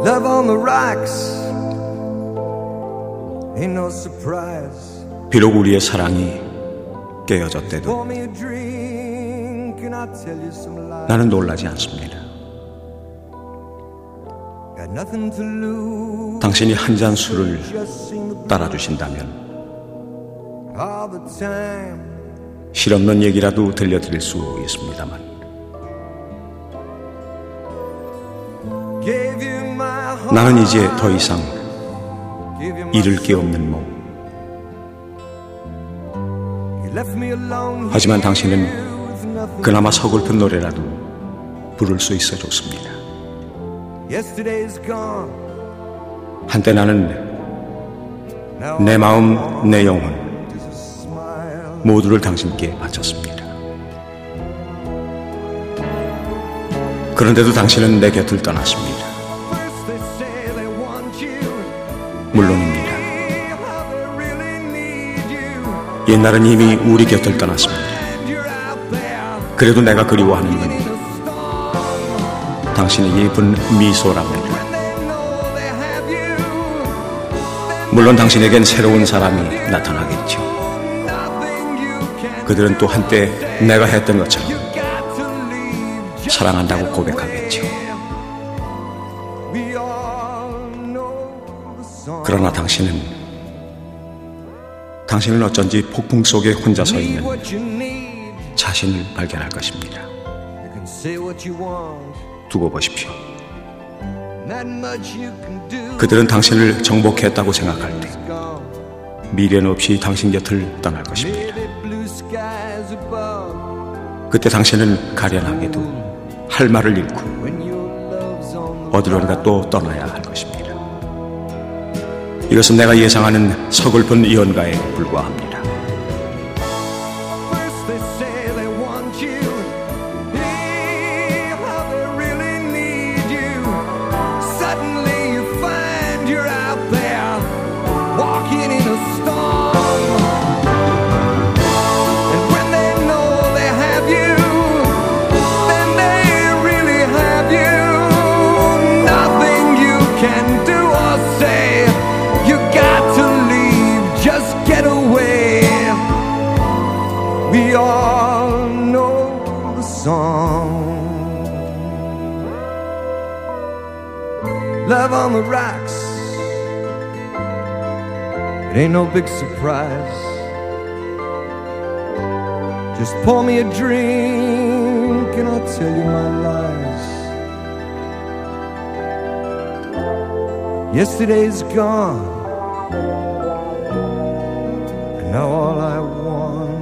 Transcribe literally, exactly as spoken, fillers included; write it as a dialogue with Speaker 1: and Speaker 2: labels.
Speaker 1: Love on the rocks ain't no surprise.
Speaker 2: 비록 우리의 사랑이 깨어졌대도
Speaker 1: Pour me a drink and I'll tell you some lies.
Speaker 2: 나는 놀라지 않습니다.
Speaker 1: Got nothing to lose.
Speaker 2: 당신이 한 잔 술을 따라주신다면
Speaker 1: All the time.
Speaker 2: 실없는 얘기라도 들려드릴 수 있습니다만
Speaker 1: Gave you my heart.
Speaker 2: 나는 이제 더 이상
Speaker 1: Give you my
Speaker 2: 잃을 게 없는 몸.
Speaker 1: You left me alone
Speaker 2: 하지만
Speaker 1: here
Speaker 2: 당신은
Speaker 1: with nothing.
Speaker 2: 그나마 서글픈 노래라도 부를 수 있어 좋습니다.
Speaker 1: Yesterday's gone.
Speaker 2: 한때 나는
Speaker 1: Now
Speaker 2: 내 마음, 내 영혼
Speaker 1: is a smile.
Speaker 2: 모두를 당신께 바쳤습니다. 그런데도 당신은 내 곁을 떠났습니다.
Speaker 1: First they say they want you.
Speaker 2: 물론입니다.
Speaker 1: How they really need you.
Speaker 2: 옛날은 이미 우리 곁을 떠났습니다.
Speaker 1: And you're out there.
Speaker 2: 그래도 내가 그리워하는 건
Speaker 1: In a storm.
Speaker 2: 당신의 예쁜 미소랍니다.
Speaker 1: When they know they have you.
Speaker 2: 물론 당신에겐 새로운 사람이 나타나겠죠.
Speaker 1: Nothing you can.
Speaker 2: 그들은 또 한때 내가 했던 것처럼
Speaker 1: You got to leave. Just
Speaker 2: 사랑한다고 고백하겠죠.
Speaker 1: we all know the song.
Speaker 2: 그러나 당신은 당신은 어쩐지 폭풍 속에 혼자 서
Speaker 1: Need
Speaker 2: 있는
Speaker 1: what you need.
Speaker 2: 자신을 발견할 것입니다.
Speaker 1: You can say what you want.
Speaker 2: 두고 보십시오.
Speaker 1: Not much you can do.
Speaker 2: 그들은 당신을 정복했다고 생각할 때
Speaker 1: Gone.
Speaker 2: 미련 없이 당신 곁을 떠날 것입니다.
Speaker 1: Maybe blue skies above.
Speaker 2: 그때 당신은 가련하게도 할 말을 잃고
Speaker 1: When your love's on the
Speaker 2: 어디론가 또 떠나야 할 것입니다. 이것은 내가 예상하는 서글픈 연가에 불과합니다.
Speaker 1: First they say they want you. Hey, how they really need you. Suddenly you find you're out there, walking in a storm. And when they know they have you, then they really have you. Nothing you can do or say. You got to leave, just get away. We all know the song. Love on the rocks. It ain't no big surprise. Just pour me a drink and I'll tell you my lies. Yesterday's gone, and now all I want